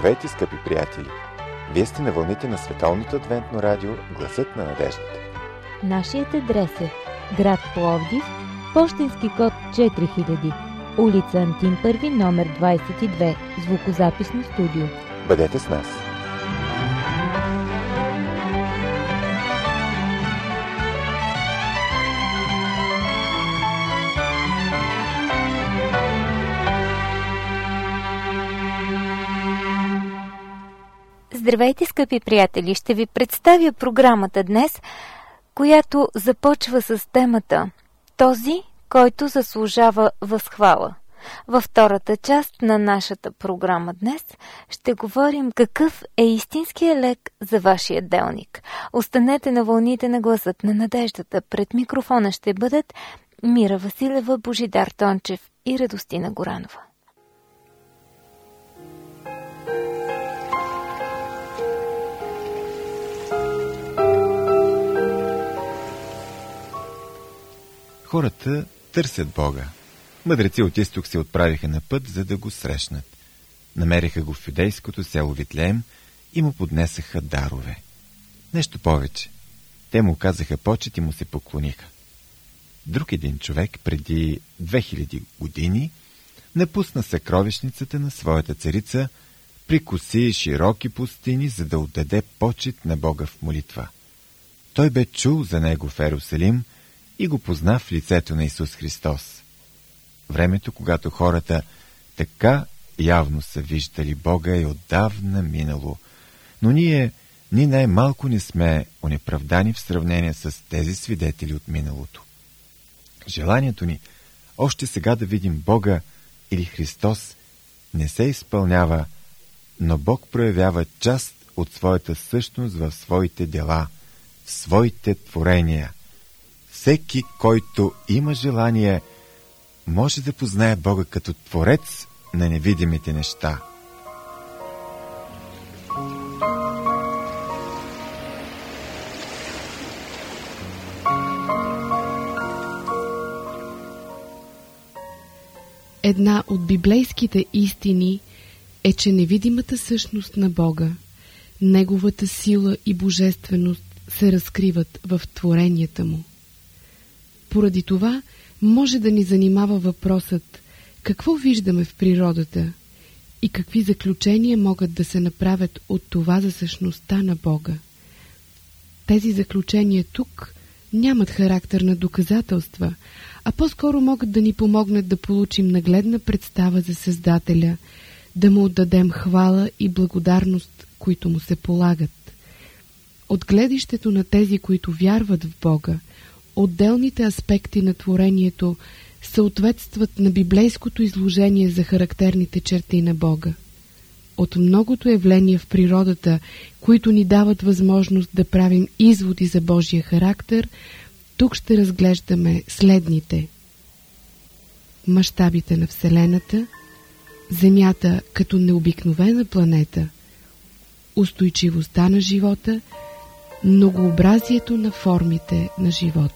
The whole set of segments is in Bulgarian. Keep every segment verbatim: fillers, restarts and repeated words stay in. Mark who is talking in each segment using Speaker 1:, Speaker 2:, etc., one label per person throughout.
Speaker 1: Здравейте, скъпи приятели! Вие сте на вълните на Световното адвентно радио Гласът на надеждата.
Speaker 2: Нашият адрес е град Пловдив, пощенски код четири хиляди, улица Антим първи, номер двадесет и две, звукозаписно студио.
Speaker 1: Бъдете с нас!
Speaker 2: Здравейте, скъпи приятели! Ще ви представя програмата днес, която започва с темата «Този, който заслужава възхвала». Във втората част на нашата програма днес ще говорим какъв е истинският лек за вашия делник. Останете на вълните на Гласът на надеждата. Пред микрофона ще бъдат Мира Василева, Божидар Тончев и Радостина Горанова.
Speaker 3: Хората търсят Бога. Мъдреци от изток се отправиха на път, за да го срещнат. Намериха го в юдейското село Витлеем и му поднесаха дарове. Нещо повече. Те му казаха почет и му се поклониха. Друг един човек преди две хиляди години напусна съкровищницата на своята царица, прикоси широки пустини, за да отдаде почет на Бога в молитва. Той бе чул за него в Ерусалим и го позна в лицето на Исус Христос. Времето, когато хората така явно са виждали Бога, е отдавна минало, но ние ни най-малко не сме онеправдани в сравнение с тези свидетели от миналото. Желанието ни още сега да видим Бога или Христос не се изпълнява, но Бог проявява част от своята същност в своите дела, в своите творения. Всеки, който има желание, може да познае Бога като Творец на невидимите неща.
Speaker 4: Една от библейските истини е, че невидимата същност на Бога, Неговата сила и божественост се разкриват в творенията Му. Поради това може да ни занимава въпросът какво виждаме в природата и какви заключения могат да се направят от това за същността на Бога. Тези заключения тук нямат характер на доказателства, а по-скоро могат да ни помогнат да получим нагледна представа за Създателя, да му отдадем хвала и благодарност, които му се полагат. От гледището на тези, които вярват в Бога, отделните аспекти на творението съответстват на библейското изложение за характерните черти на Бога. От многото явления в природата, които ни дават възможност да правим изводи за Божия характер, тук ще разглеждаме следните: мащабите на Вселената, Земята като необикновена планета, устойчивостта на живота, многообразието на формите на живот.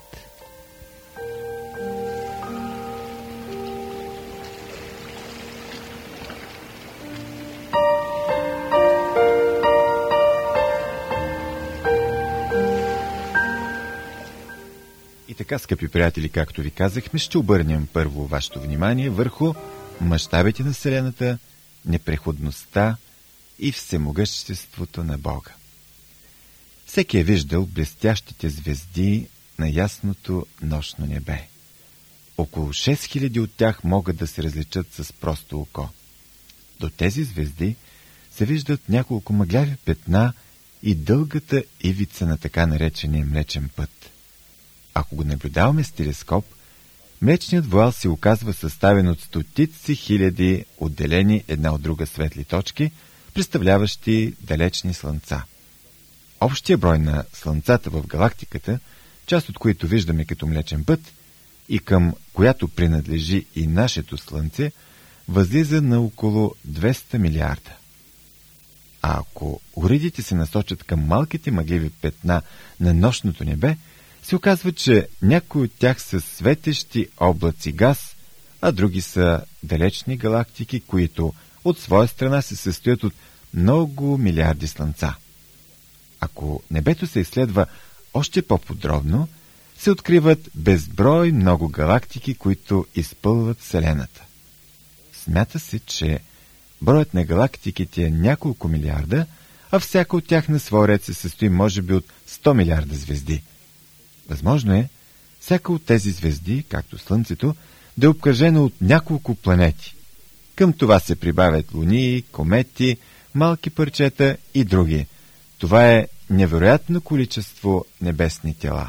Speaker 3: И така, скъпи приятели, както ви казахме, ще обърнем първо вашето внимание върху мащабите на Вселената, непреходността и всемогъществото на Бога. Всеки е виждал блестящите звезди на ясното нощно небе. Около шест хиляди от тях могат да се различат с просто око. До тези звезди се виждат няколко мъгляви петна и дългата ивица на така наречения Млечен път. Ако го наблюдаваме с телескоп, Млечният воал се оказва съставен от стотици хиляди отделени една от друга светли точки, представляващи далечни слънца. Общия брой на слънцата в галактиката, част от които виждаме като Млечен път и към която принадлежи и нашето Слънце, възлиза на около двеста милиарда. А ако уредите се насочат към малките мъгливи петна на нощното небе, се оказва, че някои от тях са светещи облаци газ, а други са далечни галактики, които от своя страна се състоят от много милиарди слънца. Ако небето се изследва още по-подробно, се откриват безброй много галактики, които изпълват Вселената. Смята се, че броят на галактиките е няколко милиарда, а всяка от тях на своя ред се състои може би от сто милиарда звезди. Възможно е всяка от тези звезди, както Слънцето, да е обкръжена от няколко планети. Към това се прибавят лунии, комети, малки парчета и други. Това е невероятно количество небесни тела.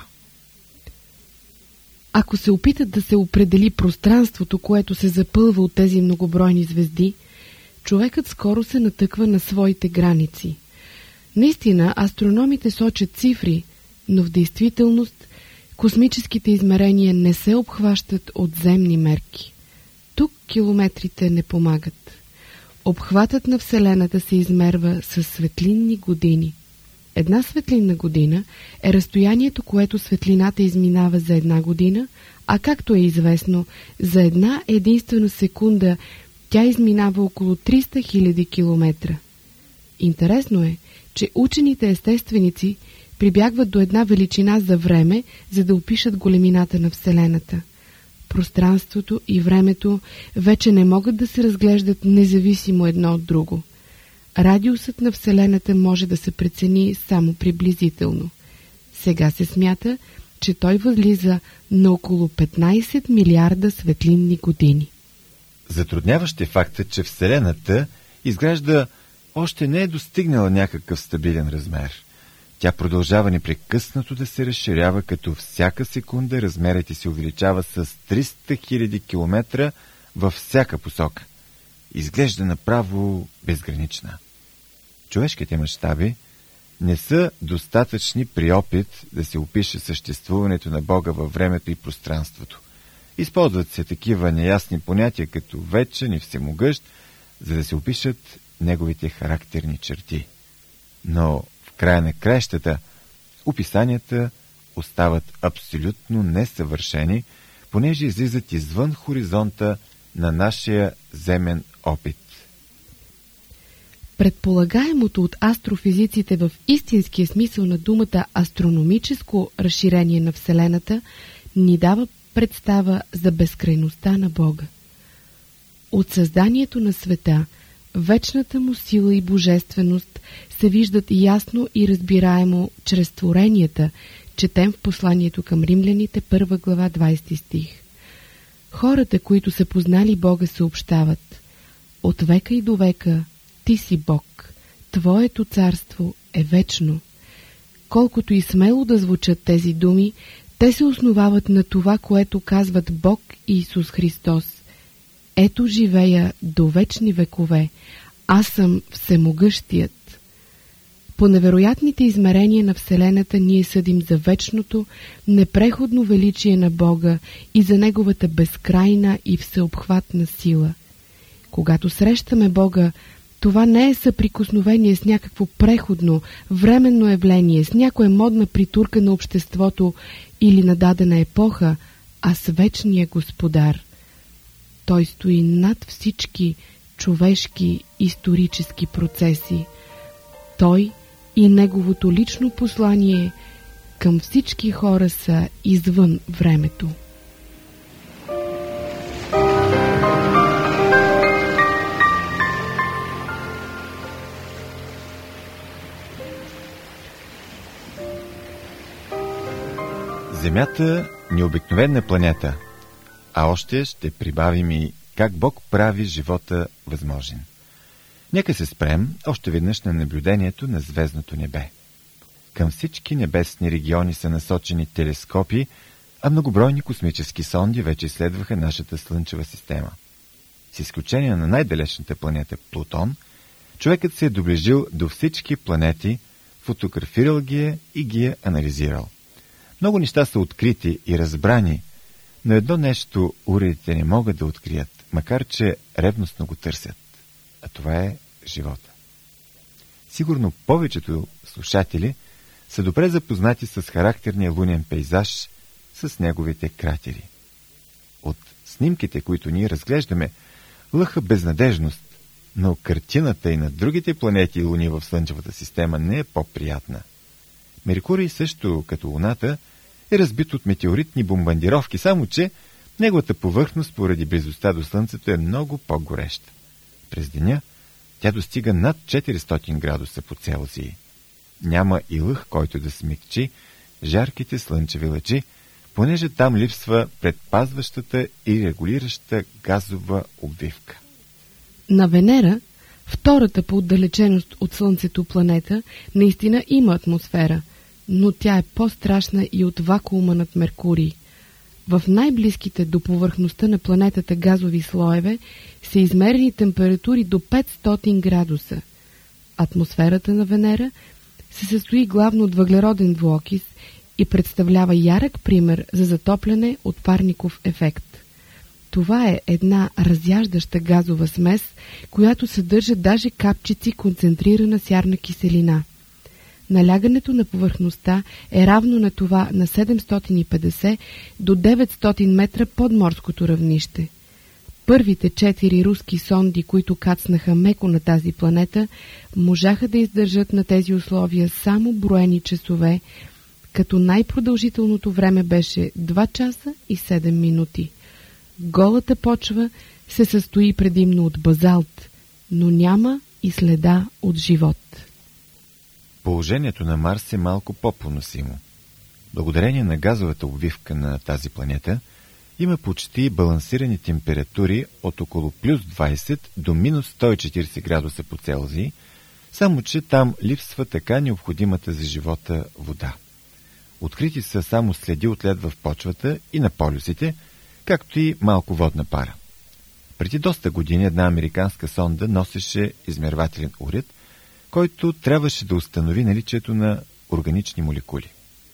Speaker 4: Ако се опитат да се определи пространството, което се запълва от тези многобройни звезди, човекът скоро се натъква на своите граници. Наистина, астрономите сочат цифри, но в действителност космическите измерения не се обхващат от земни мерки. Тук километрите не помагат. Обхватът на Вселената се измерва със светлинни години. Една светлинна година е разстоянието, което светлината изминава за една година, а както е известно, за една единствена секунда тя изминава около триста хиляди километра. Интересно е, че учените естественици прибягват до една величина за време, за да опишат големината на Вселената. Пространството и времето вече не могат да се разглеждат независимо едно от друго. Радиусът на Вселената може да се прецени само приблизително. Сега се смята, че той възлиза на около петнайсет милиарда светлинни години.
Speaker 3: Затрудняващ е факта, че Вселената изглежда още не е достигнала някакъв стабилен размер. Тя продължава непрекъснато да се разширява, като всяка секунда размерът й се увеличава с триста хиляди километра във всяка посока. Изглежда направо безгранична. Човешките мащаби не са достатъчни при опит да се опише съществуването на Бога във времето и пространството. Използват се такива неясни понятия като вечен и всемогъщ, за да се опишат неговите характерни черти. Но в края на краищата описанията остават абсолютно несъвършени, понеже излизат извън хоризонта на нашия земен опит.
Speaker 4: Предполагаемото от астрофизиците в истинския смисъл на думата астрономическо разширение на Вселената ни дава представа за безкрайността на Бога. От създанието на света, вечната му сила и божественост се виждат ясно и разбираемо чрез творенията, четем в посланието към римляните, първа глава, двайсети стих. Хората, които са познали Бога, съобщават: от века и до века Ти си Бог, Твоето царство е вечно. Колкото и смело да звучат тези думи, те се основават на това, което казват Бог и Исус Христос. Ето живея до вечни векове, аз съм всемогъщият. По невероятните измерения на Вселената ние съдим за вечното, непреходно величие на Бога и за Неговата безкрайна и всеобхватна сила. Когато срещаме Бога, това не е съприкосновение с някакво преходно, временно явление, с някоя модна притурка на обществото или на дадена епоха, а с вечния Господар. Той стои над всички човешки исторически процеси. Той и неговото лично послание към всички хора са извън времето.
Speaker 3: Земята ни е обикновена планета, а още ще прибавим и как Бог прави живота възможен. Нека се спрем още веднъж на наблюдението на звездното небе. Към всички небесни региони са насочени телескопи, а многобройни космически сонди вече изследваха нашата Слънчева система. С изключение на най-далечната планета Плутон, човекът се е доближил до всички планети, фотографирал ги е и ги е анализирал. Много неща са открити и разбрани, но едно нещо уредите не могат да открият, макар че ревностно го търсят, а това е живота. Сигурно повечето слушатели са добре запознати с характерния лунен пейзаж, с неговите кратери. От снимките, които ние разглеждаме, лъха безнадежност, но картината и на другите планети и луни в Слънчевата система не е по-приятна. Меркурий също, като Луната, е разбит от метеоритни бомбардировки, само че неговата повърхност поради близостта до Слънцето е много по-гореща. През деня тя достига над четиристотин градуса по Целзий. Няма и лъх, който да смекчи жарките слънчеви лъчи, понеже там липсва предпазващата и регулираща газова обвивка.
Speaker 4: На Венера, втората по отдалеченост от Слънцето планета, наистина има атмосфера, но тя е по-страшна и от вакуума над Меркурий. В най-близките до повърхността на планетата газови слоеве са измерени температури до петстотин градуса. Атмосферата на Венера се състои главно от въглероден двуокис и представлява ярък пример за затопляне от парников ефект. Това е една разяждаща газова смес, която съдържа даже капчици концентрирана сярна киселина. Налягането на повърхността е равно на това на седемстотин и петдесет до деветстотин метра под морското равнище. Първите четири руски сонди, които кацнаха меко на тази планета, можаха да издържат на тези условия само броени часове, като най-продължителното време беше два часа и седем минути. Голата почва се състои предимно от базалт, но няма и следа от живот.
Speaker 3: Положението на Марс е малко по-поносимо. Благодарение на газовата обвивка на тази планета има почти балансирани температури от около плюс двайсет до минус сто и четирийсет градуса по Целзий, само че там липсва така необходимата за живота вода. Открити са само следи от лед в почвата и на полюсите, както и малко водна пара. Преди доста години една американска сонда носеше измервателен уред, който трябваше да установи наличието на органични молекули.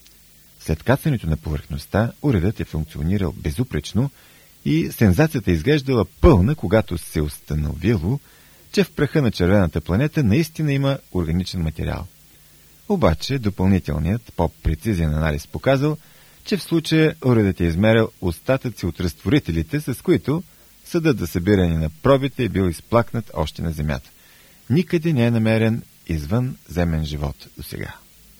Speaker 3: След кацането на повърхността, уредът е функционирал безупречно и сензацията изглеждала пълна, когато се установило, че в праха на червената планета наистина има органичен материал. Обаче допълнителният, по-прецизен анализ показал, че в случая уредът е измерил остатъци от разтворителите, с които съдът за събиране на пробите е бил изплакнат още на Земята. Никъде не е намерен извън земен живот досега.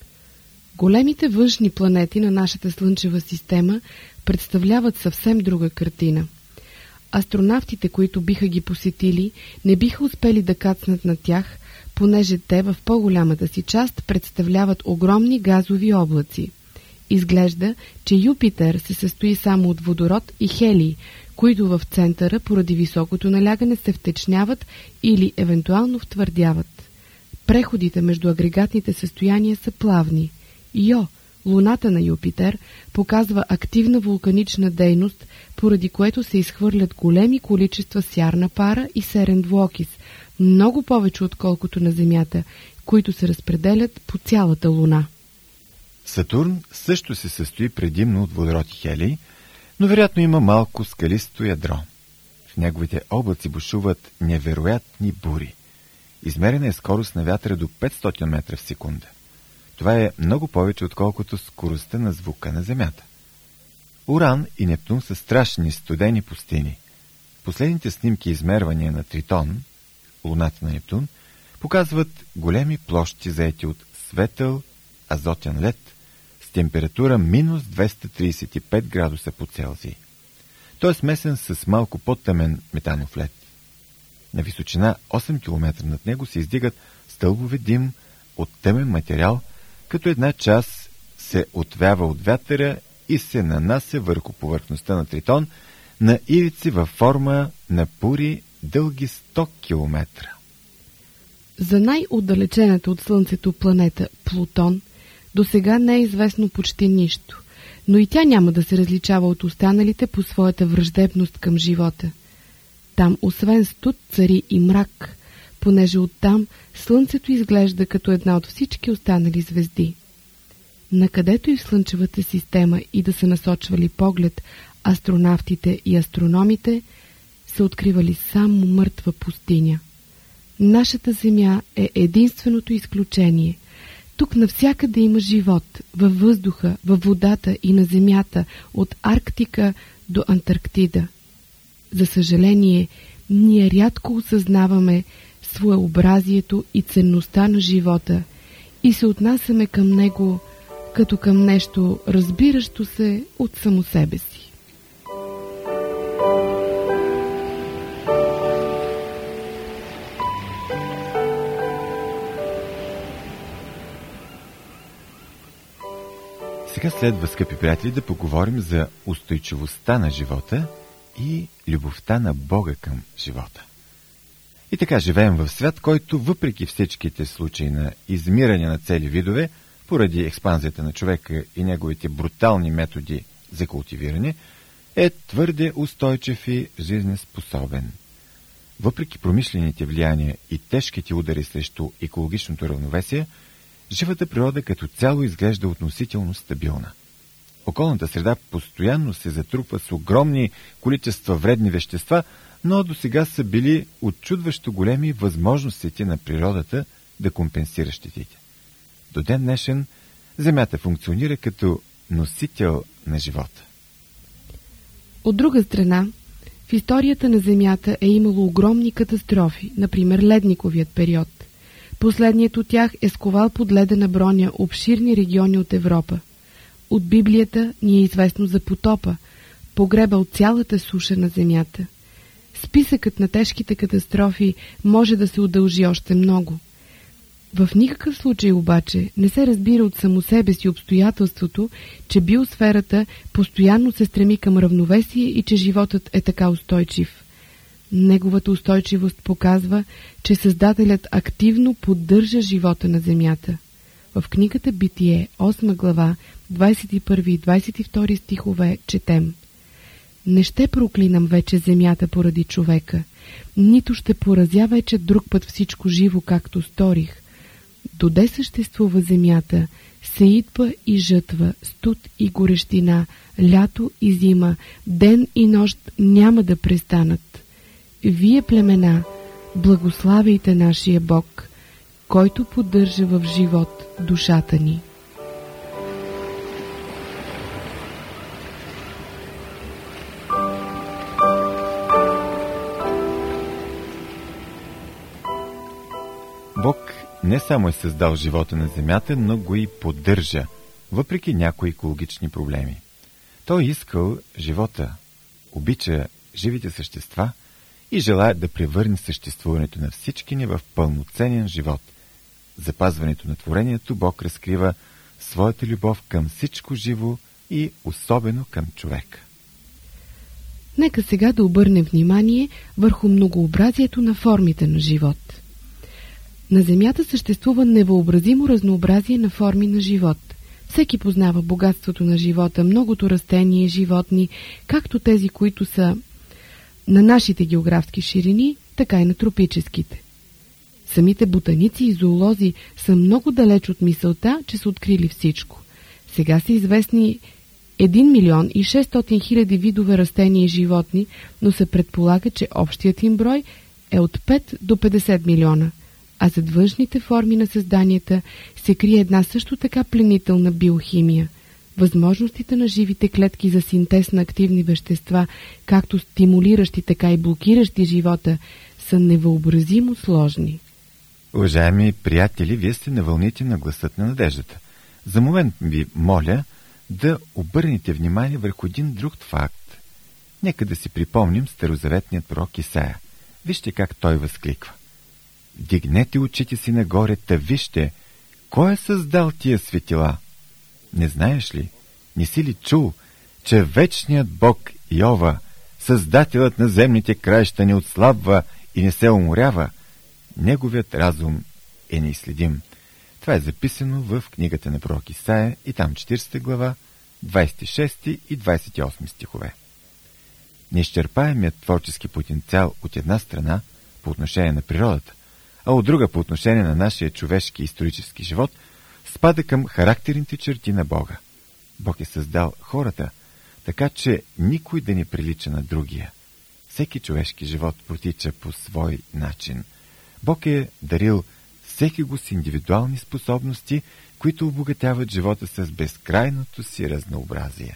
Speaker 4: Големите външни планети на нашата Слънчева система представляват съвсем друга картина. Астронавтите, които биха ги посетили, не биха успели да кацнат на тях, понеже те в по-голямата си част представляват огромни газови облаци. Изглежда, че Юпитер се състои само от водород и хелий, които в центъра поради високото налягане се втечняват или евентуално втвърдяват. Преходите между агрегатните състояния са плавни. Йо, луната на Юпитер, показва активна вулканична дейност, поради което се изхвърлят големи количества сярна пара и серен двуокис, много повече отколкото на Земята, които се разпределят по цялата луна.
Speaker 3: Сатурн също се състои предимно от водород и хелий, но вероятно има малко скалисто ядро. В неговите облаци бушуват невероятни бури. Измерена е скорост на вятъра до петстотин метра в секунда. Това е много повече, отколкото скоростта на звука на Земята. Уран и Нептун са страшни студени пустини. Последните снимки и измервания на Тритон, луната на Нептун, показват големи площи заети от светъл азотен лед с температура минус двеста тридесет и пет градуса по Целзий. Той е смесен с малко по-тъмен метанов лед. На височина осем километра над него се издигат стълбове дим от тъмен материал, като една част се отвява от вятъра и се нанася върху повърхността на Тритон на ивици във форма на пури дълги сто километра.
Speaker 4: За най-отдалечената от Слънцето планета Плутон досега не е известно почти нищо, но и тя няма да се различава от останалите по своята враждебност към живота. Там освен студ цари и мрак, понеже оттам Слънцето изглежда като една от всички останали звезди. Накъдето и в Слънчевата система и да са насочвали поглед астронавтите и астрономите, са откривали само мъртва пустиня. Нашата Земя е единственото изключение. Тук навсякъде има живот, във въздуха, във водата и на Земята, от Арктика до Антарктида. За съжаление, ние рядко осъзнаваме, своеобразието и ценността на живота и се отнасяме към него като към нещо разбиращо се от само себе си.
Speaker 3: Сега следва, скъпи приятели, да поговорим за устойчивостта на живота и любовта на Бога към живота. И така живеем в свят, който въпреки всичките случаи на измиране на цели видове, поради експанзията на човека и неговите брутални методи за култивиране, е твърде устойчив и жизнеспособен. Въпреки промишлените влияния и тежките удари срещу екологичното равновесие, живата природа като цяло изглежда относително стабилна. Околната среда постоянно се затрупва с огромни количества вредни вещества, но до сега са били отчудващо големи възможностите на природата да компенсира щетите. До ден днешен Земята функционира като носител на живота.
Speaker 4: От друга страна, в историята на Земята е имало огромни катастрофи, например ледниковият период. Последният от тях е сковал под ледена броня обширни региони от Европа. От Библията ни е известно за потопа, погребал цялата суша на Земята. Списъкът на тежките катастрофи може да се удължи още много. В никакъв случай обаче не се разбира от само себе си обстоятелството, че биосферата постоянно се стреми към равновесие и че животът е така устойчив. Неговата устойчивост показва, че Създателят активно поддържа живота на Земята. В книгата Битие, осма глава, двадесет и първи и двадесет и втори стихове четем: „Не ще проклинам вече земята поради човека, нито ще поразя вече друг път всичко живо, както сторих. Доде съществува земята, сеитба и жътва, студ и горещина, лято и зима, ден и нощ няма да престанат. Вие, племена, благославяйте нашия Бог, който поддържа в живот душата ни.“
Speaker 3: Бог не само е създал живота на Земята, но го и поддържа, въпреки някои екологични проблеми. Той искал живота, обича живите същества и желая да превърне съществуването на всички ни в пълноценен живот. Запазването на творението Бог разкрива своята любов към всичко живо и особено към човека.
Speaker 4: Нека сега да обърнем внимание върху многообразието на формите на живот. На Земята съществува невъобразимо разнообразие на форми на живот. Всеки познава богатството на живота, многото растения и животни, както тези, които са на нашите географски ширини, така и на тропическите. Самите ботаници и зоолози са много далеч от мисълта, че са открили всичко. Сега са известни един милион и шестстотин хиляди видове растения и животни, но се предполага, че общият им брой е от пет до петдесет милиона. А зад външните форми на създанията се крие една също така пленителна биохимия. Възможностите на живите клетки за синтез на активни вещества, както стимулиращи, така и блокиращи живота, са невъобразимо сложни.
Speaker 3: Уважаеми приятели, вие сте на вълните на гласът на надеждата. За момент ви моля да обърнете внимание върху един друг факт. Нека да си припомним старозаветният пророк Исаия. Вижте как той възкликва: „Дигнете очите си нагоре, та вижте, кой е създал тия светила? Не знаеш ли, не си ли чул, че вечният Бог Йова, създателят на земните краища, не отслабва и не се уморява? Неговият разум е неизследим.“ Това е записано в книгата на пророк Исаия и там четиридесета глава, двадесет и шести и двадесет и осми стихове. Неизчерпаемият творчески потенциал от една страна по отношение на природата, а от друга по отношение на нашия човешки исторически живот, спада към характерните черти на Бога. Бог е създал хората, така че никой да не прилича на другия. Всеки човешки живот протича по свой начин. Бог е дарил всеки го с индивидуални способности, които обогатяват живота с безкрайното си разнообразие.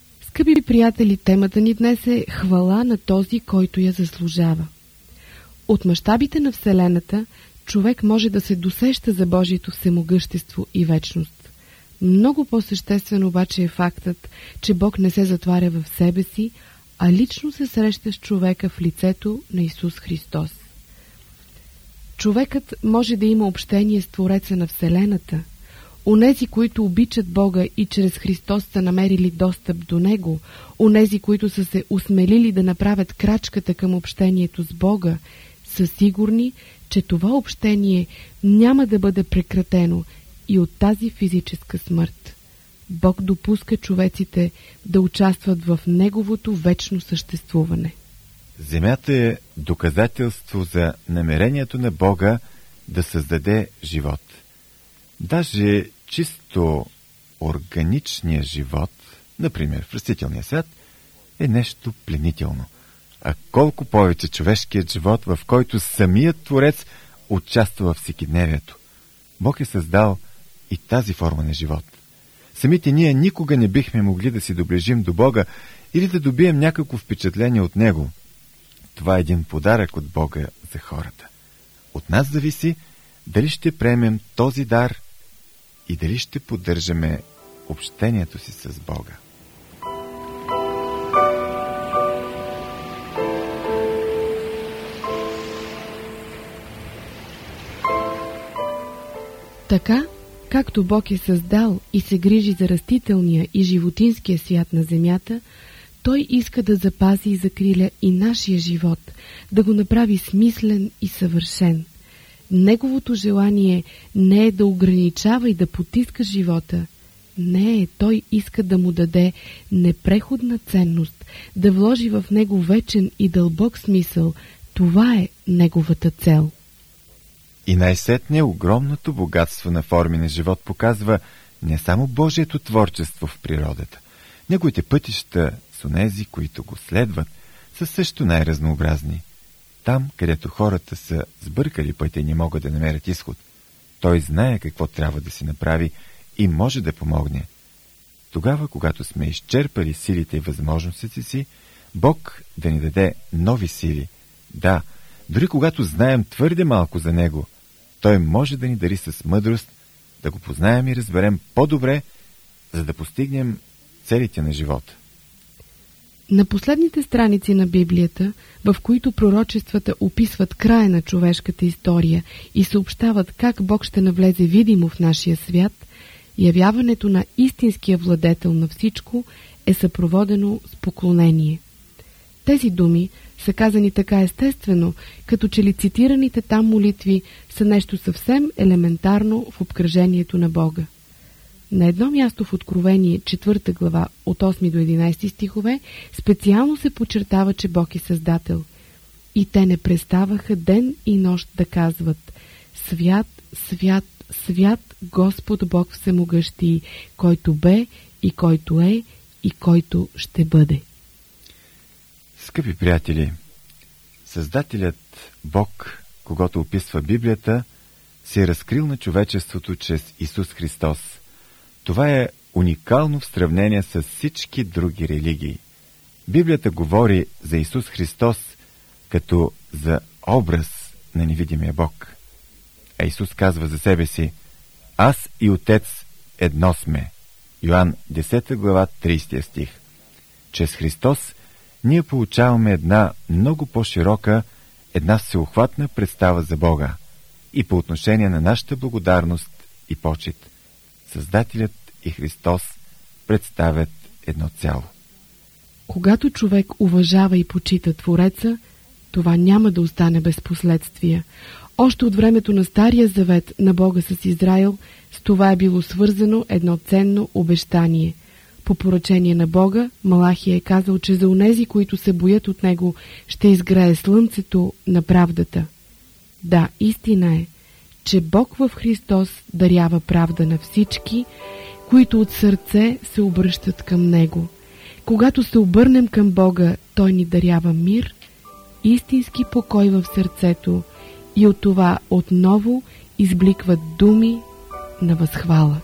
Speaker 4: Скъпи приятели, темата ни днес е хвала на този, който я заслужава. От мащабите на Вселената човек може да се досеща за Божието всемогъщество и вечност. Много по-съществен обаче е фактът, че Бог не се затваря в себе си, а лично се среща с човека в лицето на Исус Христос. Човекът може да има общение с Твореца на Вселената. Онези, които обичат Бога и чрез Христос са намерили достъп до Него, онези, които са се осмелили да направят крачката към общението с Бога, са сигурни, че това общение няма да бъде прекратено и от тази физическа смърт. Бог допуска човеците да участват в Неговото вечно съществуване.
Speaker 3: Земята е доказателство за намерението на Бога да създаде живот. Даже чисто органичният живот, например в растителния свят, е нещо пленително. А колко повече човешкият живот, в който самият Творец участва във всекидневието. Бог е създал и тази форма на живот. Самите ние никога не бихме могли да си доближим до Бога или да добием някакво впечатление от Него. Това е един подарък от Бога за хората. От нас зависи дали ще приемем този дар и дали ще поддържаме общението си с Бога.
Speaker 4: Така, както Бог е създал и се грижи за растителния и животинския свят на земята, Той иска да запази и закриля и нашия живот, да го направи смислен и съвършен. Неговото желание не е да ограничава и да потиска живота. Не, Той иска да му даде непреходна ценност, да вложи в него вечен и дълбок смисъл. Това е неговата цел.
Speaker 3: И най-сетне огромното богатство на форми на живот показва не само Божието творчество в природата. Неговите пътища с онези, които го следват, са също най-разнообразни. Там, където хората са сбъркали пътя и не могат да намерят изход, Той знае какво трябва да си направи и може да помогне. Тогава, когато сме изчерпали силите и възможностите си, Бог да ни даде нови сили. Да, дори когато знаем твърде малко за Него, Той може да ни дари с мъдрост, да го познаем и разберем по-добре, за да постигнем целите на живота.
Speaker 4: На последните страници на Библията, в които пророчествата описват края на човешката история и съобщават как Бог ще навлезе видимо в нашия свят, явяването на истинския владетел на всичко е съпроводено с поклонение. Тези думи са казани така естествено, като че ли цитираните там молитви са нещо съвсем елементарно в обкръжението на Бога. На едно място в Откровение, четвърта глава, от осми до единайсети стихове, специално се подчертава, че Бог е Създател. И те не преставаха ден и нощ да казват: Свят, свят, свят Господ Бог Всемогъщий, който бе и който е и който ще бъде.
Speaker 3: Скъпи приятели, Създателят Бог, когато описва Библията, се е разкрил на човечеството чрез Исус Христос. Това е уникално в сравнение с всички други религии. Библията говори за Исус Христос като за образ на невидимия Бог. А Исус казва за себе си: Аз и Отец едно сме. Йоан десета глава, трийсети стих. Чрез Христос ние получаваме една много по-широка, една всеохватна представа за Бога и по отношение на нашата благодарност и почит. Създателят и Христос представят едно цяло.
Speaker 4: Когато човек уважава и почита Твореца, това няма да остане без последствия. Още от времето на Стария завет на Бога с Израил, с това е било свързано едно ценно обещание. По поръчение на Бога, Малахия е казал, че за онези, които се боят от Него, ще изгрее слънцето на правдата. Да, истина е, че Бог в Христос дарява правда на всички, които от сърце се обръщат към Него. Когато се обърнем към Бога, Той ни дарява мир, истински покой в сърцето и от това отново избликват думи на възхвала.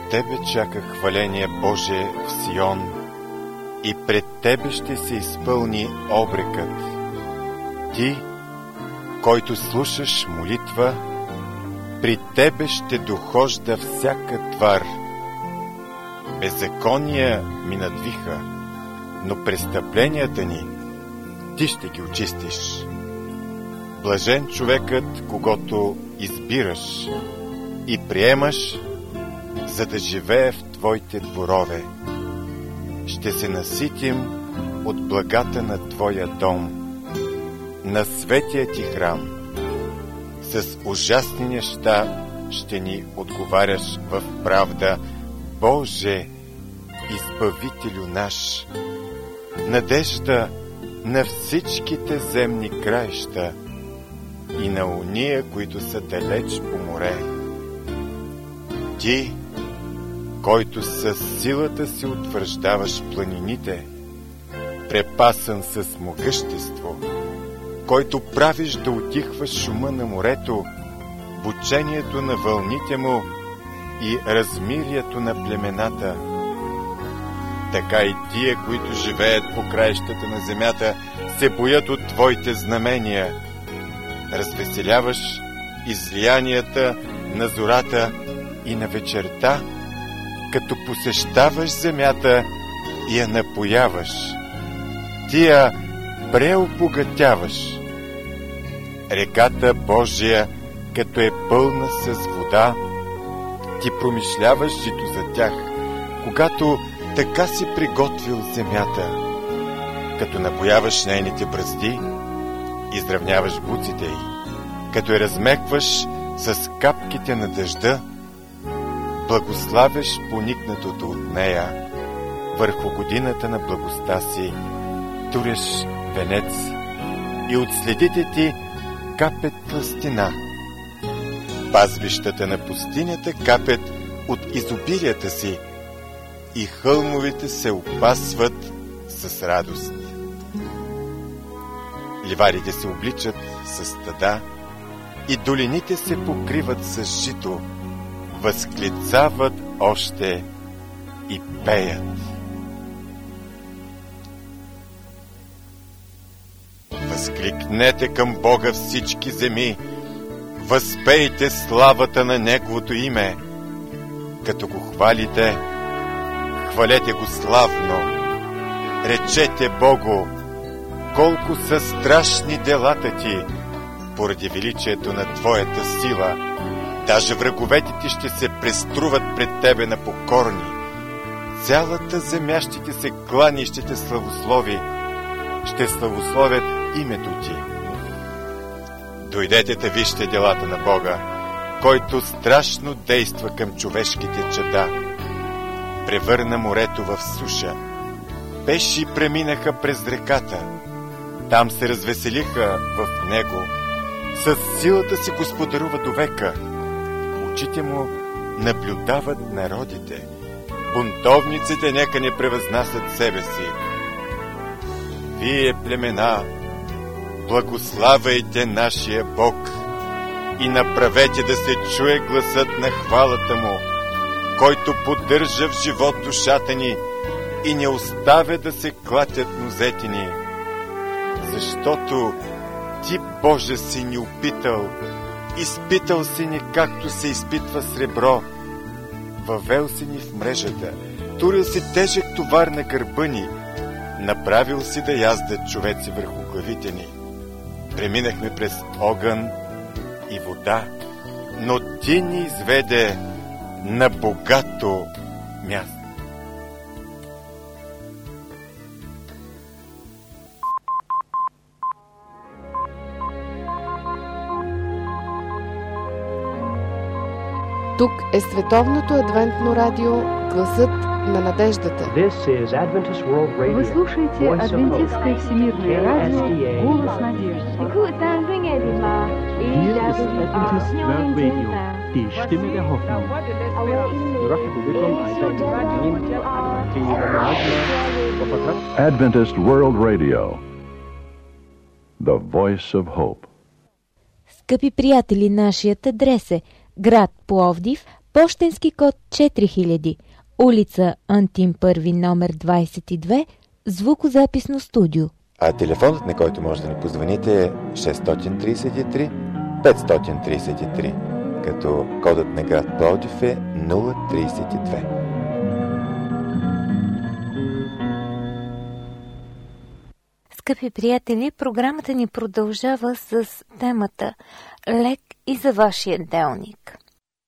Speaker 1: Тебе чака хваление Божие в Сион и пред Тебе ще се изпълни обрекът. Ти, който слушаш молитва, при Тебе ще дохожда всяка твар. Беззакония ми надвиха, но престъпленията ни Ти ще ги очистиш. Блажен човекът, когато избираш и приемаш, за да живее в Твоите дворове. Ще се наситим от благата на Твоя дом, на светия Ти храм. С ужасни неща ще ни отговаряш в правда, Боже, Избавителю наш, надежда на всичките земни краища и на уния, които са далеч по море. Ти, който със силата си утвърждаваш планините, препасан с могъщество, който правиш да утихва шума на морето, бучението на вълните му и размирието на племената. Така и тия, които живеят по краищата на земята, се боят от Твоите знамения. Развеселяваш излиянията на зората и на вечерта, като посещаваш земята и я напояваш. Ти я преобогатяваш. Реката Божия, като е пълна с вода, ти промишляваш жито за тях, когато така си приготвил земята. Като напояваш нейните бръзди, изравняваш буците й, като я размекваш с капките на дъжда, благославяш поникнатото от нея, върху годината на благостта си туряш венец и от следите ти капет тлъстина. Пазбищата на пустинята капят от изобилията си и хълмовете се опасват с радост. Ливадите се обличат с стада и долините се покриват с жито, възклицават още и пеят. Възкликнете към Бога всички земи, възпейте славата на Неговото име. Като го хвалите, хвалете го славно. Речете Богу, колко са страшни делата ти, поради величието на Твоята сила. Даже враговете ти ще се преструват пред Тебе на покорни. Цялата земя ще ти се клани и ще те славослови. Ще славословят името ти. Дойдете да вижте делата на Бога, който страшно действа към човешките чада. Превърна морето в суша. Пеши преминаха през реката. Там се развеселиха в него. Със силата си господарува до века. Очите му наблюдават народите. Бунтовниците нека не превъзнасят себе си. Вие, племена, благославяйте нашия Бог и направете да се чуе гласът на хвалата му, който поддържа в живот душата ни и не оставя да се клатят нозете ни. Защото Ти, Боже, си ни опитал, изпитал си ни, както се изпитва сребро. Въвел си ни в мрежата, турил си тежък товар на гърба ни, направил си да яздат човеци върху главите ни. Преминахме през огън и вода, но Ти ни изведе на богато място.
Speaker 4: Тук е Световното адвентно радио, гласът на надеждата.
Speaker 5: Вы слушаете Адвентистское всемирное радио, голос надежды.
Speaker 6: Adventist World Radio, the voice of hope.
Speaker 2: Скъпи приятели, нашият адрес е град Пловдив, пощенски код четири хиляди, улица Антим първи, номер двадесет и две, звукозаписно студио.
Speaker 3: А телефонът, на който може да ни позвоните, е шест три три пет три три, като кодът на град Пловдив е нула тридесет и две.
Speaker 2: Скъпи приятели, програмата ни продължава с темата «Лек и за вашия делник».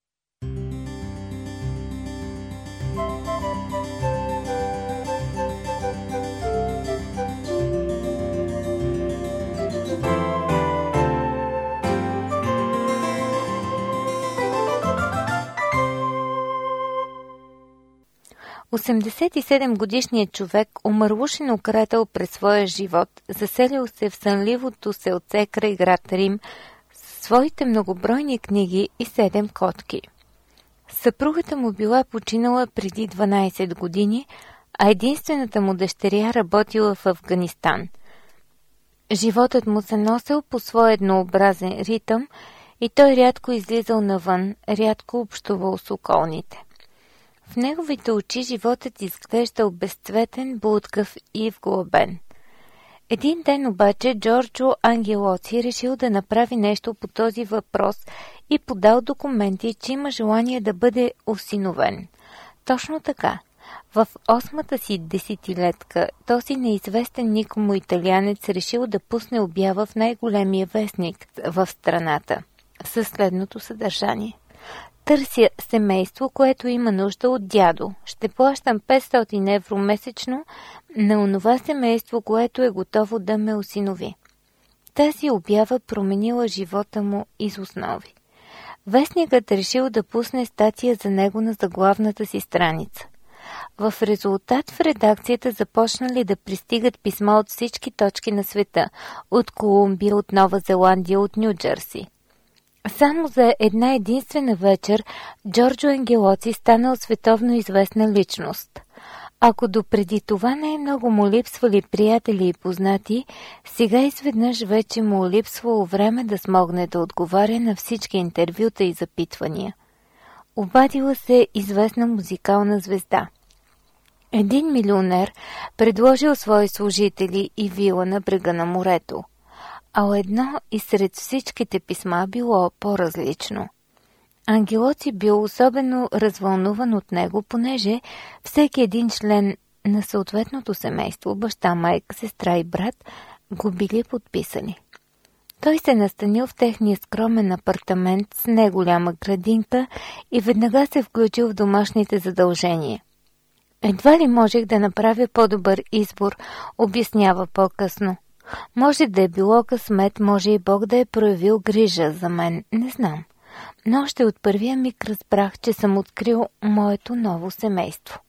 Speaker 2: осемдесет и седем годишният човек умърлушен укрател през своя живот, заселил се в сънливото селце край град Рим, своите многобройни книги и седем котки. Съпругата му била починала преди дванадесет години, а единствената му дъщеря работила в Афганистан. Животът му се носил по своя еднообразен ритъм и той рядко излизал навън, рядко общувал с околните. В неговите очи животът изглеждал безцветен, блудкав и вглъбен. Един ден обаче Джорджо Ангелоци решил да направи нещо по този въпрос и подал документи, че има желание да бъде осиновен. Точно така. В осмата си десетилетка този неизвестен никому италианец решил да пусне обява в най-големия вестник в страната със следното съдържание. Търся семейство, което има нужда от дядо. Ще плащам петстотин евро месечно на онова семейство, което е готово да ме осинови. Тази обява променила живота му из основи. Вестникът решил да пусне статия за него на заглавната си страница. В резултат в редакцията започнали да пристигат писма от всички точки на света, от Колумбия, от Нова Зеландия, от Ню-Джерси. Само за една единствена вечер Джорджо Ангелоци станал световно известна личност. Ако допреди това не е много му липсвали приятели и познати, сега изведнъж вече му липсвало време да смогне да отговаря на всички интервюта и запитвания. Обадила се известна музикална звезда. Един милионер предложил свои служители и вила на брега на морето. А едно и сред всичките писма било по-различно. Ангелоци бил особено развълнуван от него, понеже всеки един член на съответното семейство, баща, майка, сестра и брат, го били подписани. Той се настанил в техния скромен апартамент с неголяма градинка и веднага се включил в домашните задължения. Едва ли можех да направя по-добър избор, обяснява по-късно. Може да е било късмет, може и Бог да е проявил грижа за мен, не знам. Но още от първия миг разбрах, че съм открил моето ново семейство.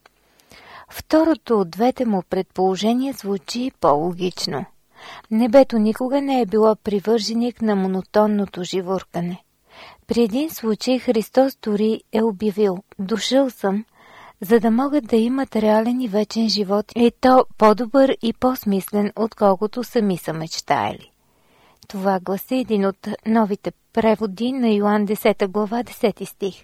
Speaker 2: Второто от двете му предположения звучи по-логично. Небето никога не е било привърженик на монотонното живуркане. При един случай Христос дори е обявил: дошъл съм, за да могат да имат реален и вечен живот, и то по-добър и по-смислен, отколкото сами са мечтаели. Това гласи един от новите преводи на Йоан десета глава, десети стих.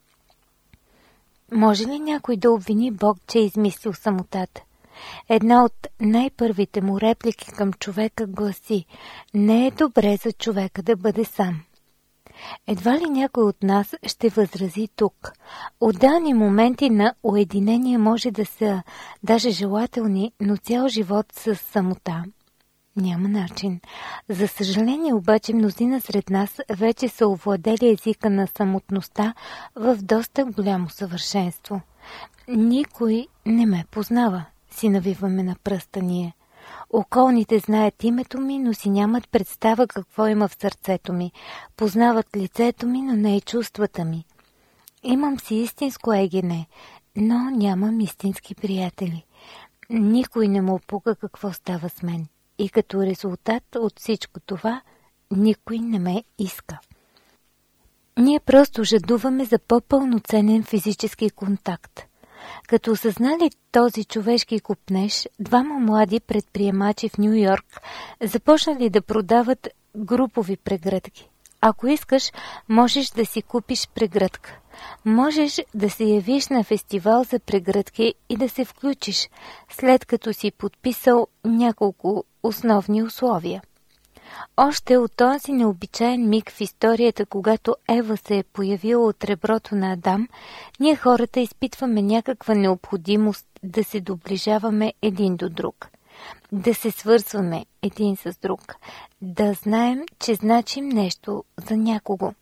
Speaker 2: Може ли някой да обвини Бог, че е измислил самотата? Една от най-първите му реплики към човека гласи: не е добре за човека да бъде сам. Едва ли някой от нас ще възрази тук. Отделни моменти на уединение може да са даже желателни, но цял живот с самота няма начин. За съжаление обаче мнозина сред нас вече са овладели езика на самотността в доста голямо съвършенство. Никой не ме познава, си навиваме на пръста ние. Околните знаят името ми, но си нямат представа какво има в сърцето ми. Познават лицето ми, но не и чувствата ми. Имам си истинско егене, но нямам истински приятели. Никой не му пука какво става с мен. И като резултат от всичко това, никой не ме иска. Ние просто жадуваме за по-пълноценен физически контакт. Като осъзнали този човешки купнеж, двама млади предприемачи в Ню Йорк започнали да продават групови прегръдки. Ако искаш, можеш да си купиш прегръдка. Можеш да се явиш на фестивал за прегръдки и да се включиш, след като си подписал няколко основни условия. Още от този необичаен миг в историята, когато Ева се е появила от реброто на Адам, ние хората изпитваме някаква необходимост да се доближаваме един до друг, да се свързваме един с друг, да знаем, че значим нещо за някого.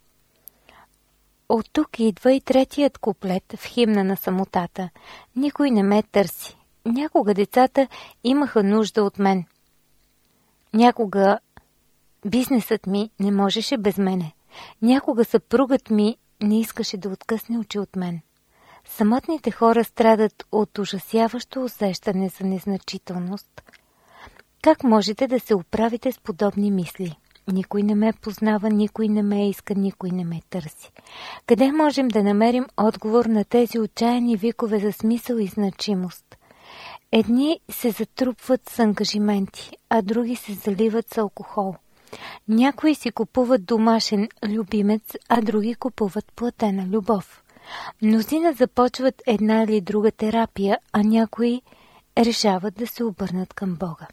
Speaker 2: От тук идва и третият куплет в химна на самотата. Никой не ме търси. Някога децата имаха нужда от мен. Някога бизнесът ми не можеше без мене. Някога съпругът ми не искаше да откъсне очи от мен. Самотните хора страдат от ужасяващо усещане за незначителност. Как можете да се оправите с подобни мисли? Никой не ме познава, никой не ме иска, никой не ме търси. Къде можем да намерим отговор на тези отчаяни викове за смисъл и значимост? Едни се затрупват с ангажименти, а други се заливат с алкохол. Някои си купуват домашен любимец, а други купуват платена любов. Мнозина започват една или друга терапия, а някои решават да се обърнат към Бога.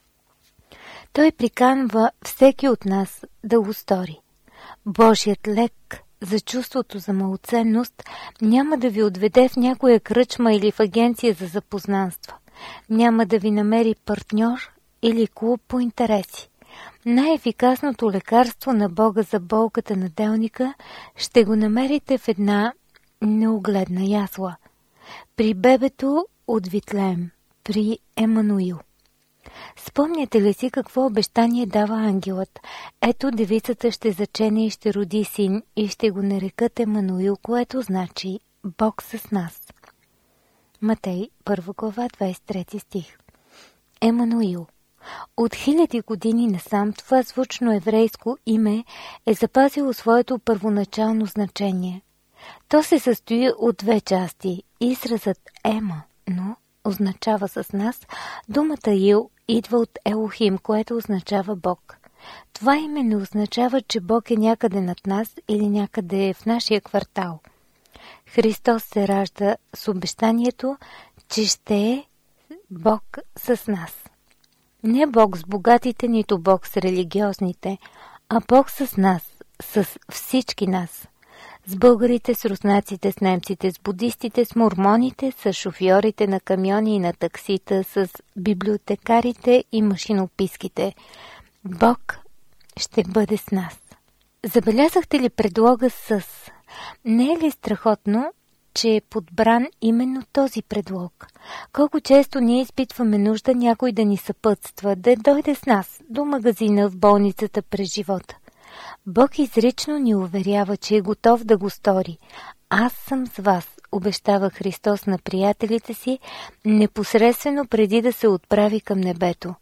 Speaker 2: Той приканва всеки от нас да го стори. Божият лек за чувството за малоценност няма да ви отведе в някоя кръчма или в агенция за запознанства. Няма да ви намери партньор или клуб по интереси. Най-ефикасното лекарство на Бога за болката на делника ще го намерите в една неогледна ясла. При бебето от Витлеем, при Емануил. Спомняте ли си какво обещание дава ангелът? Ето девицата ще зачене и ще роди син и ще го нарекат Емануил, което значи Бог с нас. Матей, първа глава, двадесет и трети стих. Емануил. От хиляди години насам това звучно еврейско име е запазило своето първоначално значение. То се състои от две части. Изразът Ема, но означава с нас, думата Ил идва от Елохим, което означава Бог. Това име не означава, че Бог е някъде над нас или някъде в нашия квартал. Христос се ражда с обещанието, че ще е Бог с нас. Не Бог с богатите, нито Бог с религиозните, а Бог с нас, с всички нас. С българите, с руснаците, с немците, с будистите, с мормоните, с шофьорите на камиони и на таксита, с библиотекарите и машинописките. Бог ще бъде с нас. Забелязахте ли предлога с? Не е ли страхотно, че е подбран именно този предлог? Колко често ние изпитваме нужда някой да ни съпътства, да дойде с нас до магазина, в болницата, през живота. Бог изрично ни уверява, че е готов да го стори. Аз съм с вас, обещава Христос на приятелите си, непосредствено преди да се отправи към небето.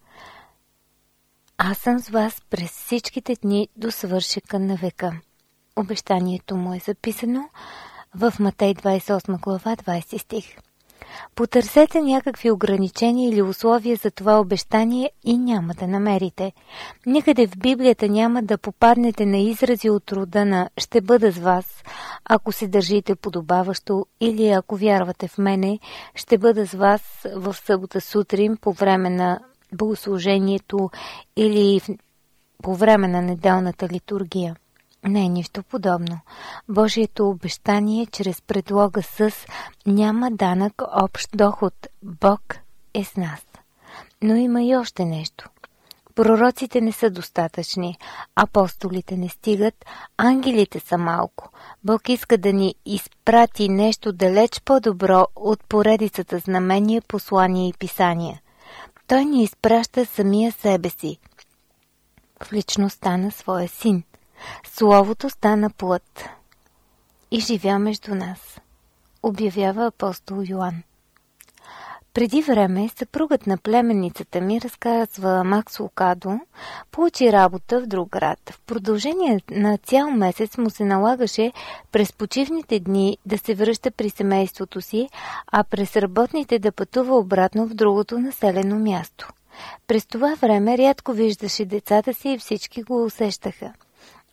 Speaker 2: Аз съм с вас през всичките дни до свършека на века. Обещанието му е записано в Матей двадесет и осма глава, двадесети стих. Потърсете някакви ограничения или условия за това обещание и няма да намерите. Никъде в Библията няма да попаднете на изрази от рода на «ще бъда с вас», ако се държите подобаващо, или ако вярвате в мене, ще бъда с вас в събота сутрин по време на богослужението или по време на неделната литургия. Не е нищо подобно. Божието обещание чрез предлога с няма данък общ доход. Бог е с нас. Но има и още нещо. Пророците не са достатъчни, апостолите не стигат, ангелите са малко. Бог иска да ни изпрати нещо далеч по-добро от поредицата знамения, послания и писания. Той ни изпраща самия себе си в личността на своя син. Словото стана плът и живя между нас, обявява апостол Йоан. Преди време съпругът на племенницата ми, разказва Макс Лукадо, получи работа в друг град. В продължение на цял месец му се налагаше през почивните дни да се връща при семейството си, а през работните да пътува обратно в другото населено място. През това време рядко виждаше децата си и всички го усещаха.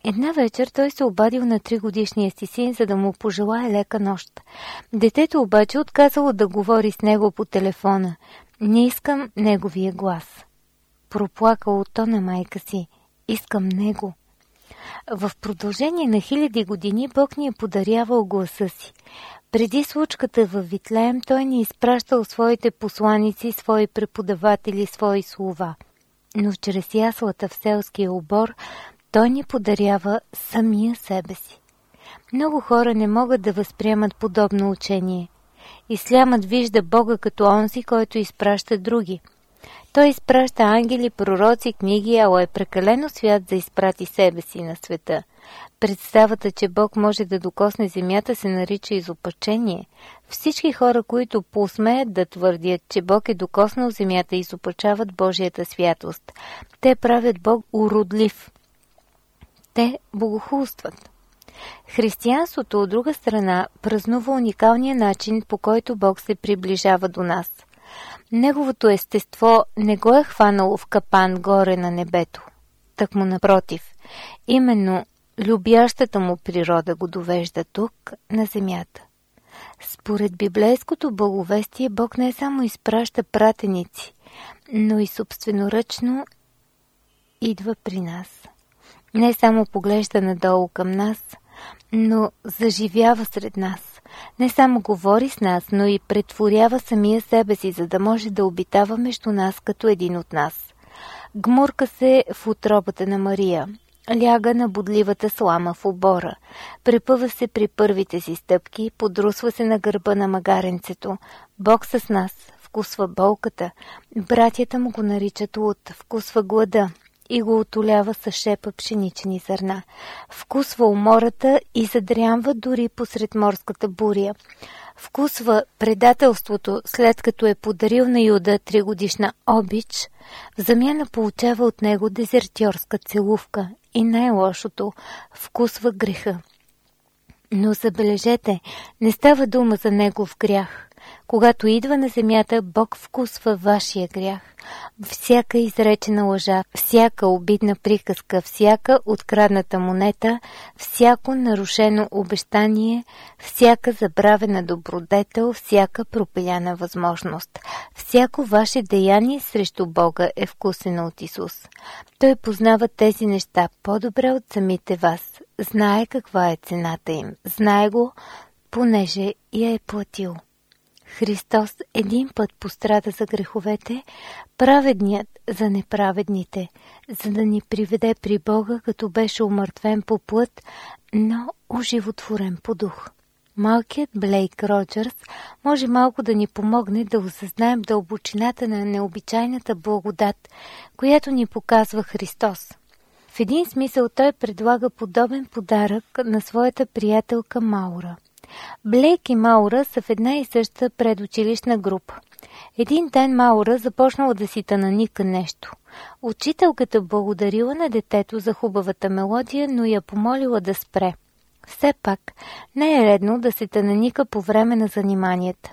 Speaker 2: Една вечер той се обадил на тригодишния си син, за да му пожелае лека нощ. Детето обаче отказало да говори с него по телефона. Не искам неговия глас. Проплакало то на майка си. Искам него. В продължение на хиляди години Бог ни е подарявал гласа си. Преди случката във Витлеем той ни изпращал своите посланици, свои преподаватели, свои слова. Но чрез яслата в селския обор той ни подарява самия себе си. Много хора не могат да възприемат подобно учение. Ислямът вижда Бога като онзи, който изпраща други. Той изпраща ангели, пророци, книги, ало е прекалено свят да изпрати себе си на света. Представата, че Бог може да докосне земята, се нарича изопачение. Всички хора, които посмеят да твърдят, че Бог е докоснал земята, изопачават Божията святост. Те правят Бог уродлив. Те богохулстват. Християнството, от друга страна, празнува уникалния начин, по който Бог се приближава до нас. Неговото естество не го е хванало в капан горе на небето. Тъкмо напротив, именно любящата му природа го довежда тук, на земята. Според библейското благовестие, Бог не само изпраща пратеници, но и собственоръчно идва при нас. Не само поглежда надолу към нас, но заживява сред нас. Не само говори с нас, но и претворява самия себе си, за да може да обитава между нас като един от нас. Гмурка се в утробата на Мария, ляга на бодливата слама в обора, препъва се при първите си стъпки, подрусва се на гърба на магаренцето. Бог с нас, вкусва болката, братята му го наричат луд, вкусва глада и го отолява с шепа пшенични зърна. Вкусва умората и задрямва дори посред морската буря. Вкусва предателството, след като е подарил на Юда тригодишна обич, в замяна получава от него дезертьорска целувка и най-лошото – вкусва греха. Но забележете, не става дума за негов грях. Когато идва на земята, Бог вкусва вашия грях. Всяка изречена лъжа, всяка обидна приказка, всяка открадната монета, всяко нарушено обещание, всяка забравена добродетел, всяка пропиляна възможност. Всяко ваше деяние срещу Бога е вкусено от Исус. Той познава тези неща по-добре от самите вас. Знае каква е цената им. Знае го, понеже я е платил. Христос един път пострада за греховете, праведният за неправедните, за да ни приведе при Бога, като беше умъртвен по плът, но оживотворен по дух. Малкият Блейк Роджърс може малко да ни помогне да осъзнаем дълбочината на необичайната благодат, която ни показва Христос. В един смисъл той предлага подобен подарък на своята приятелка Маура. Блейк и Маура са в една и съща предучилищна група. Един ден Маура започнала да си тананика нещо. Учителката благодарила на детето за хубавата мелодия, но я помолила да спре. Все пак, не е редно да се тананика по време на заниманията.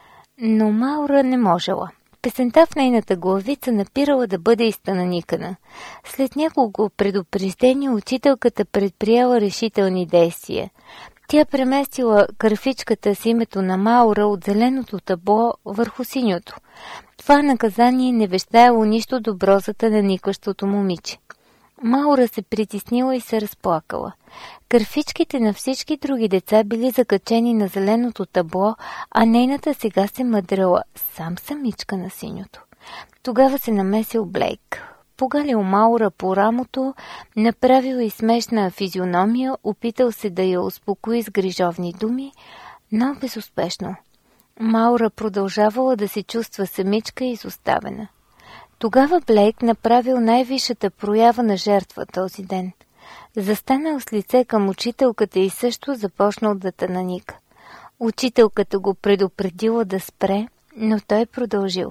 Speaker 2: Но Маура не можела. Песента в нейната главица напирала да бъде изтананикана. След няколко предупреждения учителката предприела решителни действия. Тя преместила кърфичката с името на Маура от зеленото табло върху синьото. Това наказание не вещаяло нищо добро за тананикващото момиче. Маура се притеснила и се разплакала. Кърфичките на всички други деца били закачени на зеленото табло, а нейната сега се мъдрила сам самичка на синьото. Тогава се намесил Блейк. Погалил Маура по рамото, направил и смешна физиономия, опитал се да я успокои с грижовни думи, но безуспешно. Маура продължавала да се чувства самичка и изоставена. Тогава Блейк направил най-висшата проява на жертва този ден. Застанал с лице към учителката и също започнал да тананика. Учителката го предупредила да спре, но той продължил.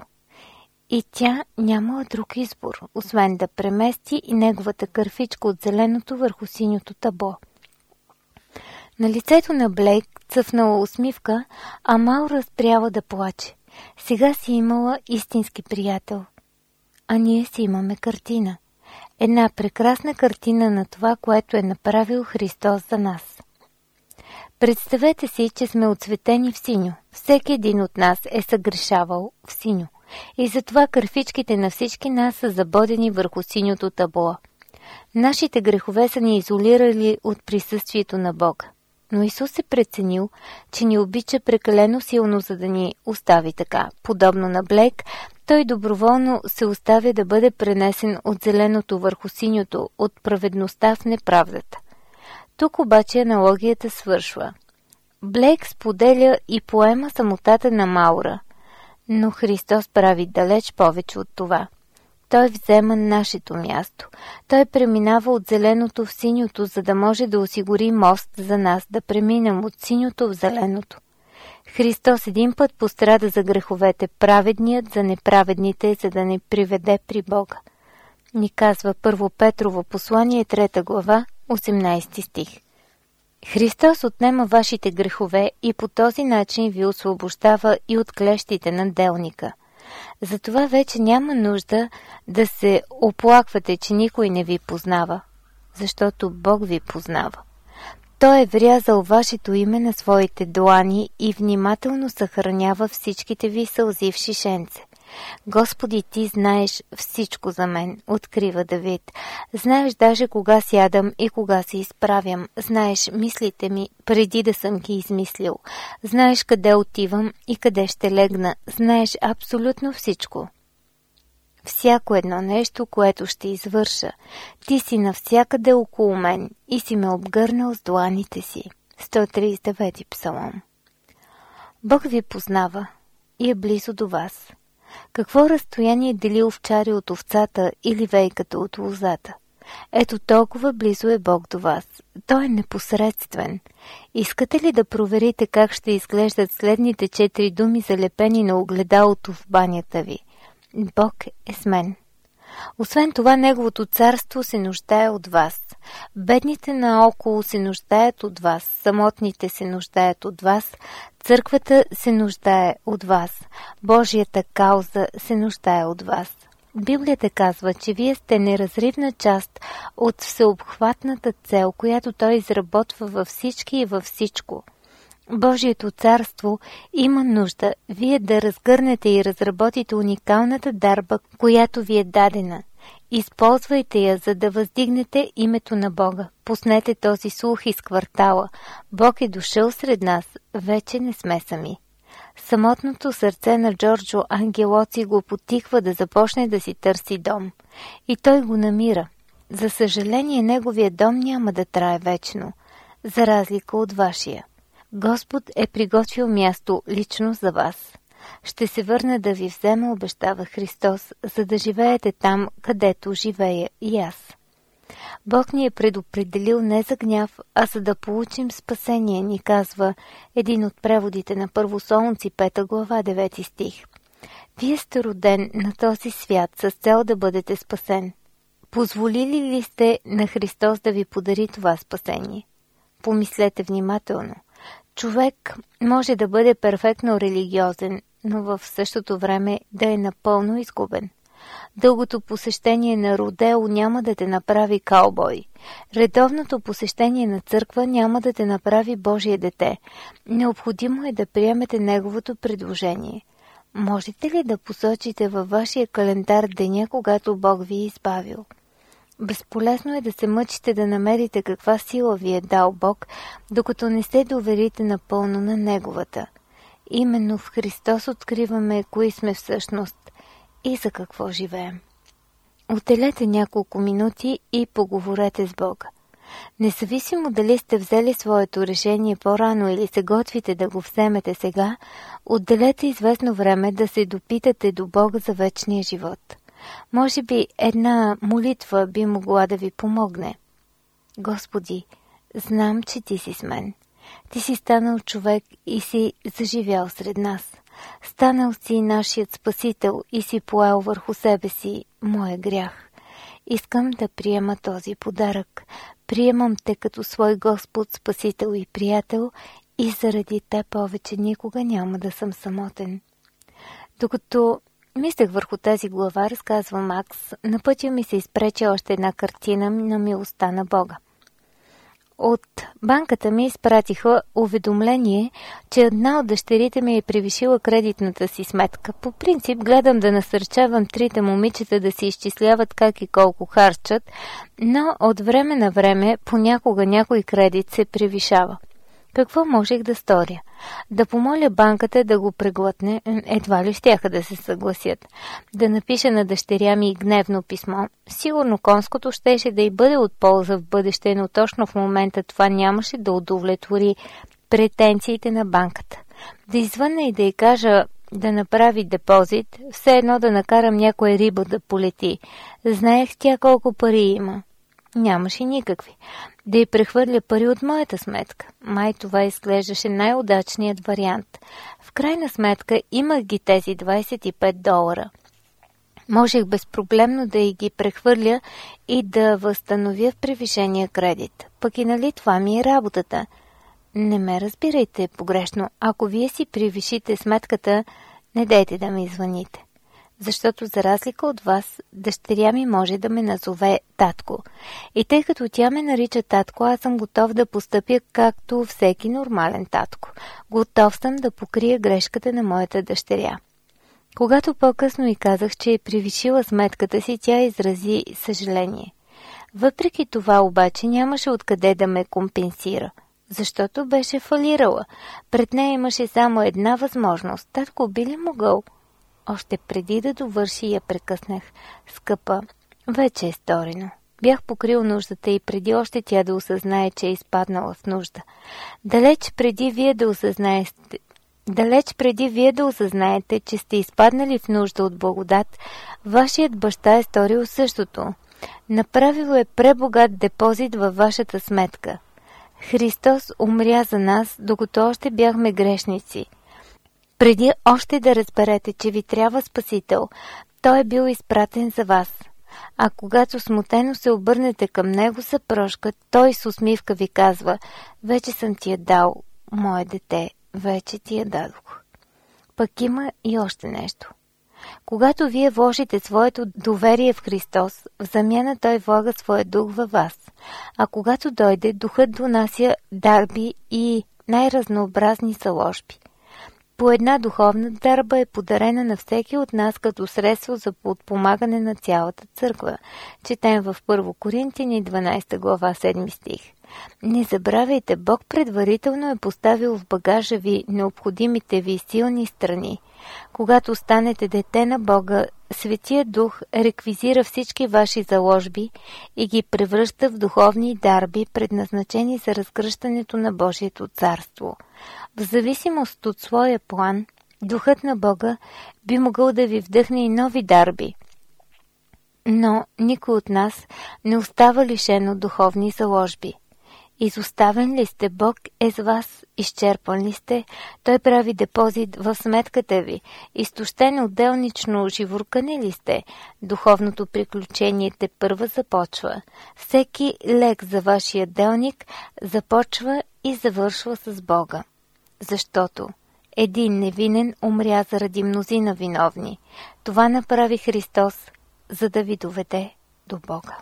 Speaker 2: И тя нямала друг избор, освен да премести и неговата кърфичка от зеленото върху синьото табло. На лицето на Блейк цъфнала усмивка, а Маура спряла да плаче. Сега си имала истински приятел. А ние си имаме картина. Една прекрасна картина на това, което е направил Христос за нас. Представете си, че сме оцветени в синьо. Всеки един от нас е съгрешавал в синьо. И затова кърфичките на всички нас са забодени върху синьото табло. Нашите грехове са ни изолирали от присъствието на Бога. Но Исус е преценил, че ни обича прекалено силно, за да ни остави така. Подобно на блек, той доброволно се оставя да бъде пренесен от зеленото върху синьото, от праведността в неправдата. Тук обаче аналогията свършва. Блек споделя и поема самотата на Маура, но Христос прави далеч повече от това. Той взема нашето място. Той преминава от зеленото в синьото, за да може да осигури мост за нас да преминем от синьото в зеленото. Христос един път пострада за греховете, праведният за неправедните, за да не приведе при Бога. Ни казва Първо Петрово послание, трета глава, осемнайсети стих. Христос отнема вашите грехове и по този начин ви освобождава и от клещите на делника. Затова вече няма нужда да се оплаквате, че никой не ви познава, защото Бог ви познава. Той е врязал вашето име на своите длани и внимателно съхранява всичките ви сълзи в шишенце. Господи, ти знаеш всичко за мен, открива Давид. Знаеш даже кога сядам и кога се изправям. Знаеш мислите ми, преди да съм ги измислил. Знаеш къде отивам и къде ще легна. Знаеш абсолютно всичко. Всяко едно нещо, което ще извърша. Ти си навсякъде около мен и си ме обгърнал с дланите си. сто тридесет и девети псалом. Бог ви познава и е близо до вас. Какво разстояние дели овчари от овцата или вейката от лозата? Ето толкова близо е Бог до вас. Той е непосредствен. Искате ли да проверите как ще изглеждат следните четири думи, залепени на огледалото в банята ви? Бог е с мен. Освен това, Неговото царство се нуждае от вас. Бедните наоколо се нуждаят от вас, самотните се нуждаят от вас, църквата се нуждае от вас, Божията кауза се нуждае от вас. Библията казва, че вие сте неразривна част от всеобхватната цел, която Той изработва във всички и във всичко. Божието царство има нужда вие да разгърнете и разработите уникалната дарба, която ви е дадена. Използвайте я, за да въздигнете името на Бога. Пуснете този слух из квартала. Бог е дошъл сред нас, вече не сме сами. Самотното сърце на Джорджо Ангелоци го потиква да започне да си търси дом. И той го намира. За съжаление, неговия дом няма да трае вечно, за разлика от вашия. Господ е приготвил място лично за вас. Ще се върна да ви взема, обещава Христос, за да живеете там, където живея и аз. Бог ни е предопределил не за гняв, а за да получим спасение, ни казва един от преводите на Първосолунци, пета глава, девети стих. Вие сте роден на този свят с цел да бъдете спасен. Позволили ли сте на Христос да ви подари това спасение? Помислете внимателно. Човек може да бъде перфектно религиозен, но в същото време да е напълно изгубен. Дългото посещение на родео няма да те направи каубой. Редовното посещение на църква няма да те направи Божие дете. Необходимо е да приемете Неговото предложение. Можете ли да посочите във вашия календар деня, когато Бог ви е избавил? Безполезно е да се мъчите да намерите каква сила ви е дал Бог, докато не се доверите напълно на Неговата. Именно в Христос откриваме кои сме всъщност и за какво живеем. Отделете няколко минути и поговорете с Бога. Независимо дали сте взели своето решение по-рано или се готвите да го вземете сега, отделете известно време да се допитате до Бога за вечния живот. Може би една молитва би могла да ви помогне. Господи, знам, че Ти си с мен. Ти си станал човек и си заживял сред нас. Станал си нашият Спасител и си поел върху себе си моя грях. Искам да приема този подарък. Приемам Те като свой Господ, Спасител и приятел и заради Те повече никога няма да съм самотен. Докато Мислех върху тази глава, разказва Макс. На пътя ми се изпречи още една картина на милостта на Бога. От банката ми изпратиха уведомление, че една от дъщерите ми е превишила кредитната си сметка. По принцип гледам да насърчавам трите момичета да си изчисляват как и колко харчат, но от време на време понякога някой кредит се превишава. Какво можех да сторя? Да помоля банката да го преглътне, едва ли щяха да се съгласят. Да напиша на дъщеря ми гневно писмо. Сигурно конското щеше да й бъде от полза в бъдеще, но точно в момента това нямаше да удовлетвори претенциите на банката. Да извънна и да й кажа да направи депозит, все едно да накарам някоя риба да полети. Знаех тя колко пари има. Нямаше никакви. Да й прехвърля пари от моята сметка. Май това изглеждаше най-удачният вариант. В крайна сметка имах ги тези двайсет и пет долара. Можех безпроблемно да й ги прехвърля и да възстановя в превишения кредит. Пък и нали това ми е работата. Не ме разбирайте погрешно. Ако вие си превишите сметката, не дейте да ми звъните. Защото за разлика от вас, дъщеря ми може да ме назове татко. И тъй като тя ме нарича татко, аз съм готов да постъпя както всеки нормален татко. Готов съм да покрия грешката на моята дъщеря. Когато по-късно й казах, че е превишила сметката си, тя изрази съжаление. Въпреки това обаче нямаше откъде да ме компенсира, защото беше фалирала. Пред нея имаше само една възможност. Татко би ли могъл? Още преди да довърши я прекъснах. Скъпа, вече е сторено. Бях покрил нуждата и преди още тя да осъзнае, че е изпаднала в нужда. Далеч преди вие да осъзнаете, далеч преди вие да осъзнаете, че сте изпаднали в нужда от благодат, вашият баща е сторил същото. Направил е пребогат депозит във вашата сметка. Христос умря за нас, докато още бяхме грешници. Преди още да разберете, че ви трябва Спасител, Той е бил изпратен за вас. А когато смутено се обърнете към Него за прошка, Той с усмивка ви казва: вече съм ти я дал, мое дете, вече ти я дадох. Пък има и още нещо. Когато вие вложите своето доверие в Христос, в замяна Той влага своя дух във вас. А когато дойде, духът донася дарби и най-разнообразни заложби. По една духовна дарба е подарена на всеки от нас като средство за подпомагане на цялата църква. Четем в Първо Коринтияни дванайсета глава седми стих. Не забравяйте, Бог предварително е поставил в багажа ви необходимите ви силни страни. Когато станете дете на Бога, Светия Дух реквизира всички ваши заложби и ги превръща в духовни дарби, предназначени за разгръщането на Божието царство. В зависимост от своя план, Духът на Бога би могъл да ви вдъхне и нови дарби. Но никой от нас не остава лишен от духовни заложби. Изоставен ли сте, Бог е с вас, изчерпан ли сте, Той прави депозит в сметката ви, изтощен отделнично живуркане ли сте, духовното приключение те първа започва. Всеки лек за вашия делник започва и завършва с Бога. Защото един невинен умря заради мнозина виновни. Това направи Христос, за да ви доведе до Бога.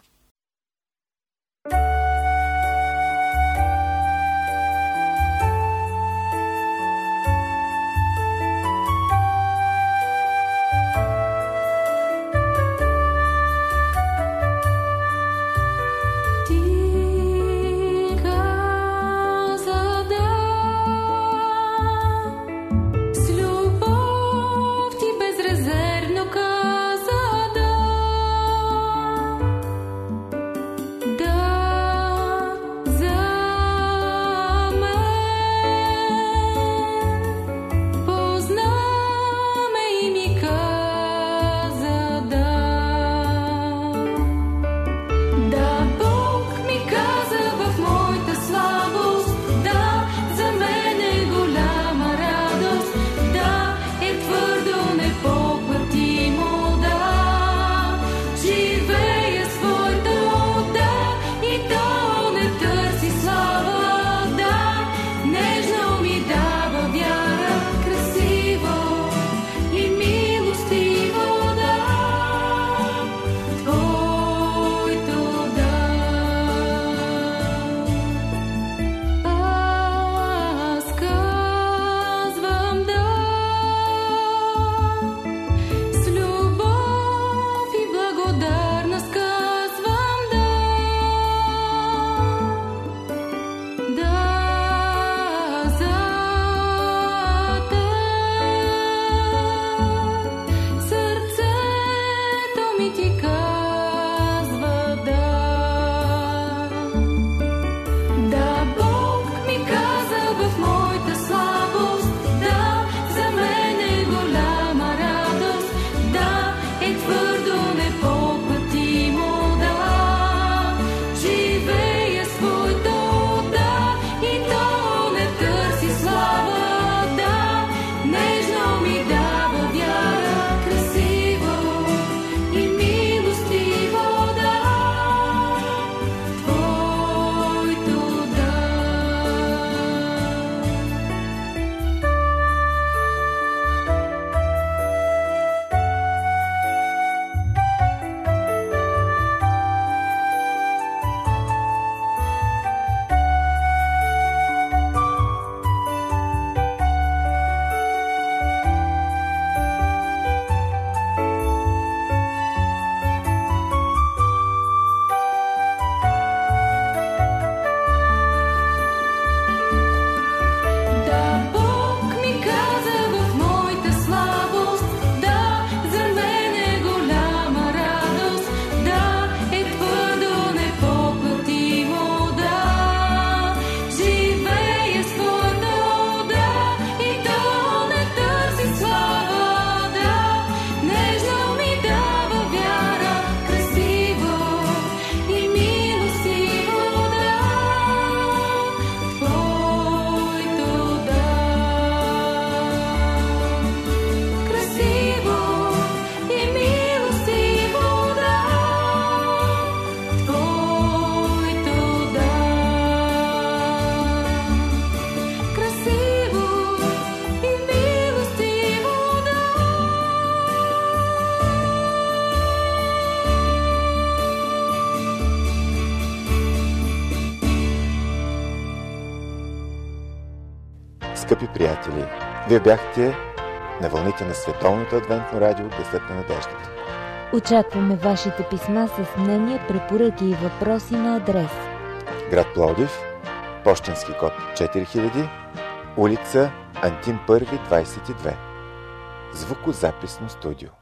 Speaker 3: Скъпи приятели, вие бяхте на вълните на Световното адвентно радио Гласът на надеждата.
Speaker 2: Очакваме вашите писма с мнения, препоръки и въпроси на адрес:
Speaker 3: град Пловдив, пощенски код четири хиляди, улица Антим първи, двадесет и две. Звукозаписно студио.